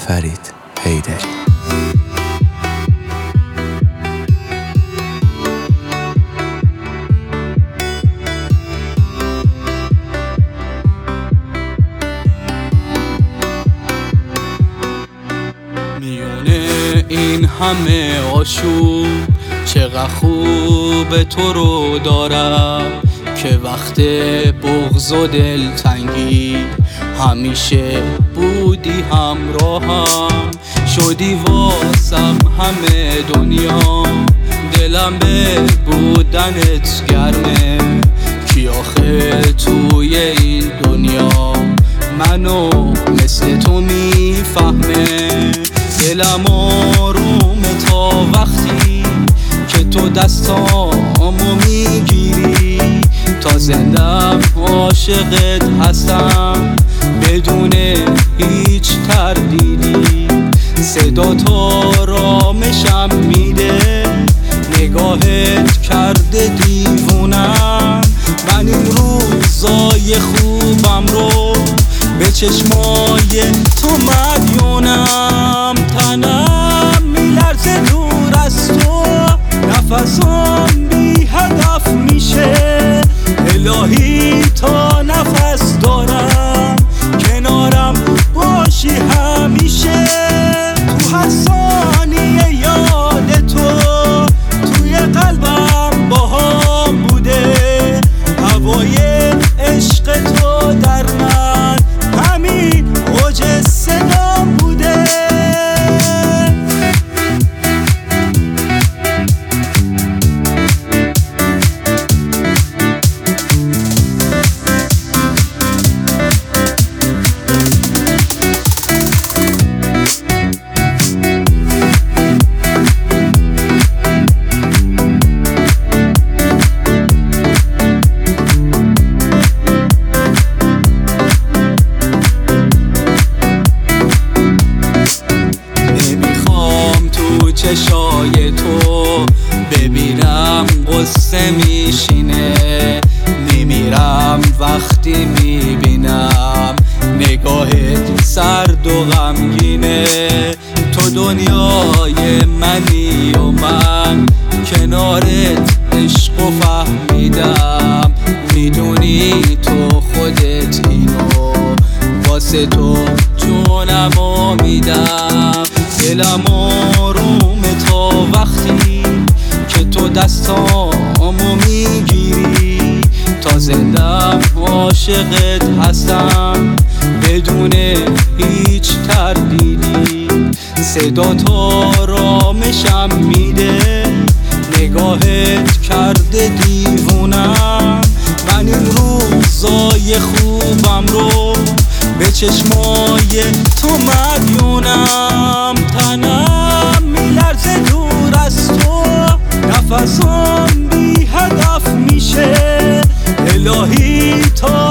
فرید حیدری. میونه این همه آشوب چقدر خوب تو رو دارم که وقت بغض و دلتنگی همیشه بودی همراهم. شدی واسم همه دنیا، دلم به بودنت گرمه. کی آخه توی این دنیا منو مثل تو میفهمه؟ دلم آرومه تا وقتی که تو دستامو میگیری. تا زندم عاشقت هستم بدون هیچ تردیدی. صدا تا آرامشم میده، نگاهت کرده دیوونم. من این روزای خوبم رو به چشمای تو مدیونم. تنم میلرزه دور از تو، نفسم بی هدف میشه. الهی تا نفس دارم کنارم باشی همیشه. تو هر ثانیه یاد تو توی قلبم باهام بوده. هوای عشق تو در من همین اوج صدام بوده. چشای تو ببینم قصه میشینه. میمیرم وقتی میبینم نگاهت سرد و غمگینه. تو دنیای منی و من کنارت عشق و فهمیدم. میدونی تو خودت اینو، واسه تو جونمو میدم. دلم آرومه تا وقتی که تو دستامو میگیری. تا زندم عاشقت هستم بدون هیچ تردیدی. صدا تا آرامشم میده، نگاهت کرده دیوونم. من این روزای خوبم رو به چشمای تو مدیونم. تنم میلرزه دور از تو، نفسم بی هدف میشه. الهی تا